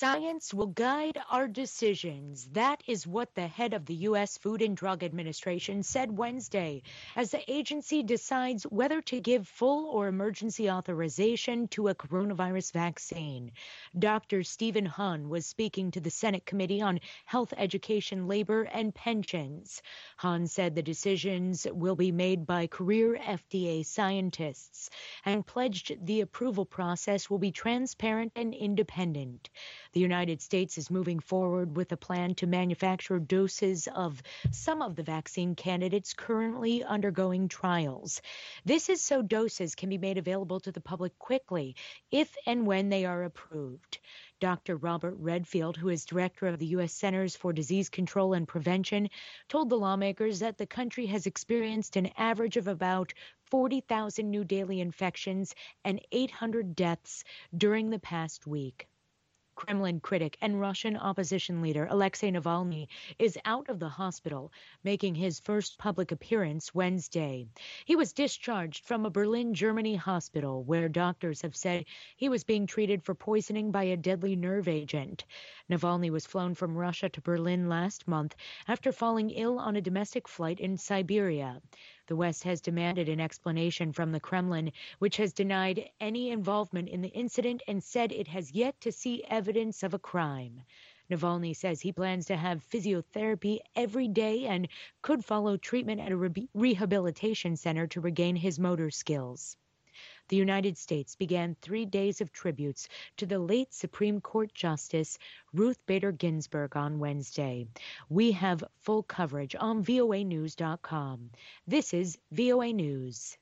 Science will guide our decisions. That is what the head of the U.S. Food and Drug Administration said Wednesday as the agency decides whether to give full or emergency authorization to a coronavirus vaccine. Dr. Stephen Hahn was speaking to the Senate Committee on Health, Education, Labor, and Pensions. Hahn said the decisions will be made by career FDA scientists and pledged the approval process will be transparent and independent. The United States is moving forward with a plan to manufacture doses of some of the vaccine candidates currently undergoing trials. This is so doses can be made available to the public quickly if and when they are approved. Dr. Robert Redfield, who is director of the U.S. Centers for Disease Control and Prevention, told the lawmakers that the country has experienced an average of about 40,000 new daily infections and 800 deaths during the past week. Kremlin critic and Russian opposition leader Alexei Navalny is out of the hospital, making his first public appearance Wednesday. He was discharged from a Berlin, Germany hospital where doctors have said he was being treated for poisoning by a deadly nerve agent. Navalny was flown from Russia to Berlin last month after falling ill on a domestic flight in Siberia. The West has demanded an explanation from the Kremlin, which has denied any involvement in the incident and said it has yet to see evidence of a crime. Navalny says he plans to have physiotherapy every day and could follow treatment at a rehabilitation center to regain his motor skills. The United States began 3 days of tributes to the late Supreme Court Justice Ruth Bader Ginsburg on Wednesday. We have full coverage on voanews.com. This is VOA News.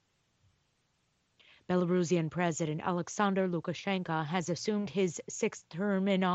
Belarusian President Alexander Lukashenko has assumed his sixth term in